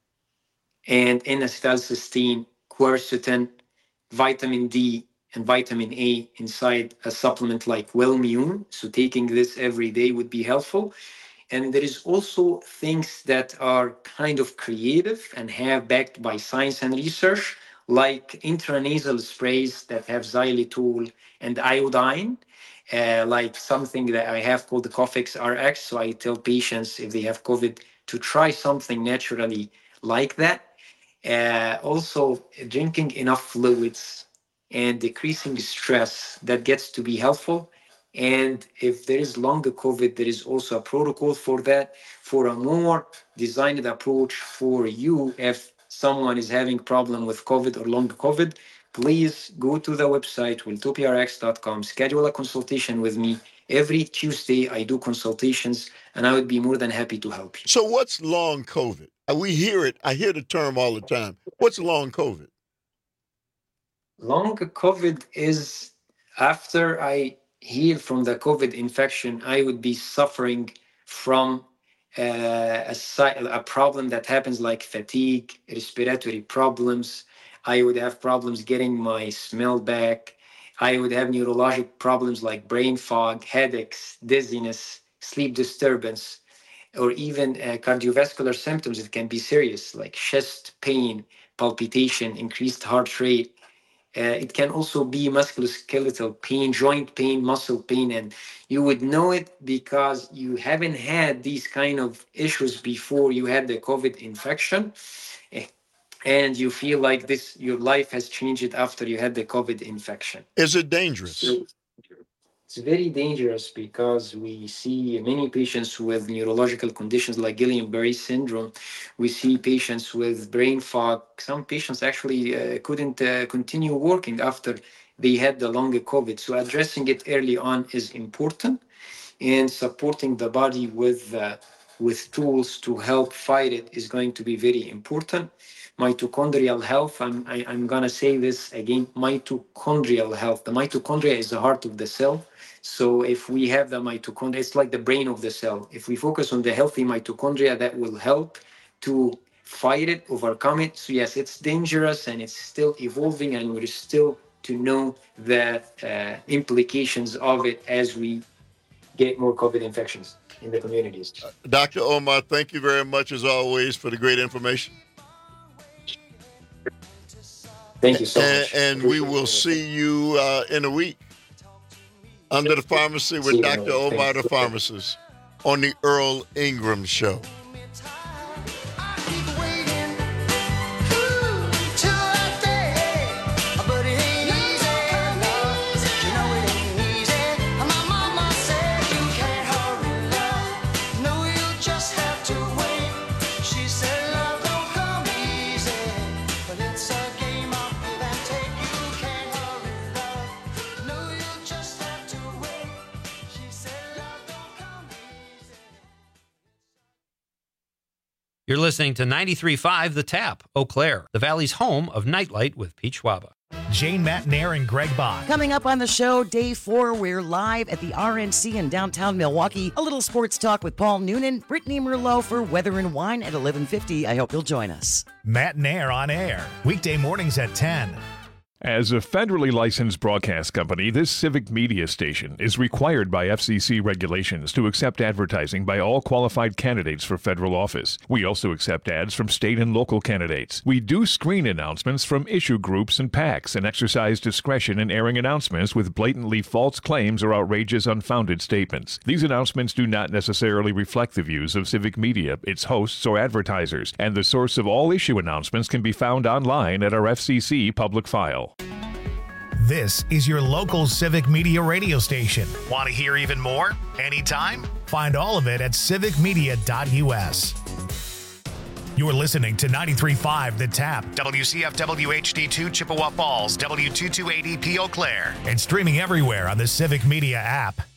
and N-acetylcysteine, quercetin, vitamin D, and vitamin A inside a supplement like Wellmune. So taking this every day would be helpful. And there is also things that are kind of creative and have backed by science and research, like intranasal sprays that have xylitol and iodine, uh, like something that I have called the Cofix R X. So I tell patients if they have COVID to try something naturally like that. Uh, also, drinking enough fluids and decreasing stress, that gets to be helpful. And if there is longer COVID, there is also a protocol for that, for a more designed approach for you. If someone is having problem with COVID or long COVID, please go to the website, welltopia r x dot com, schedule a consultation with me. Every Tuesday, I do consultations, and I would be more than happy to help you. So what's long COVID? We hear it. I hear the term all the time. What's long COVID? Long COVID is after I heal from the COVID infection, I would be suffering from uh, a, a problem that happens like fatigue, respiratory problems. I would have problems getting my smell back. I would have neurologic problems like brain fog, headaches, dizziness, sleep disturbance, or even uh, cardiovascular symptoms. It can be serious, like chest pain, palpitation, increased heart rate. Uh, it can also be musculoskeletal pain, joint pain, muscle pain, and you would know it because you haven't had these kind of issues before you had the COVID infection, and you feel like this, your life has changed after you had the COVID infection. Is it dangerous? So, it's very dangerous because we see many patients with neurological conditions like Guillain-Barré syndrome. We see patients with brain fog. Some patients actually uh, couldn't uh, continue working after they had the longer COVID. So addressing it early on is important, and supporting the body with uh, with tools to help fight it is going to be very important. Mitochondrial health, I'm, I, I'm going to say this again, mitochondrial health. The mitochondria is the heart of the cell. So if we have the mitochondria, it's like the brain of the cell. If we focus on the healthy mitochondria, that will help to fight it, overcome it. So yes, it's dangerous and it's still evolving, and we're still to know the uh, implications of it as we get more COVID infections in the communities. Uh, Doctor Omar, thank you very much as always for the great information. Thank you so and, much. And we will see you uh, in a week under the pharmacy with Doctor Omar, the pharmacist, on the Earl Ingram Show. You're listening to ninety-three point five The Tap, Eau Claire, the Valley's home of Nightlight with Pete Schwaba. Jane Matnair and Greg Bond. Coming up on the show, day four, we're live at the R N C in downtown Milwaukee. A little sports talk with Paul Noonan, Brittany Merlot for Weather and Wine at eleven fifty. I hope you'll join us. Matnair on air, weekday mornings at ten. As a federally licensed broadcast company, this civic media station is required by F C C regulations to accept advertising by all qualified candidates for federal office. We also accept ads from state and local candidates. We do screen announcements from issue groups and PACs and exercise discretion in airing announcements with blatantly false claims or outrageous, unfounded statements. These announcements do not necessarily reflect the views of civic media, its hosts, or advertisers, and the source of all issue announcements can be found online at our F C C public file. This is your local civic media radio station. Want to hear even more? Anytime? Find all of it at civic media dot U S. You're listening to ninety-three point five The Tap, W C F W H D two Chippewa Falls, W two two eight E P Eau Claire, and streaming everywhere on the Civic Media app.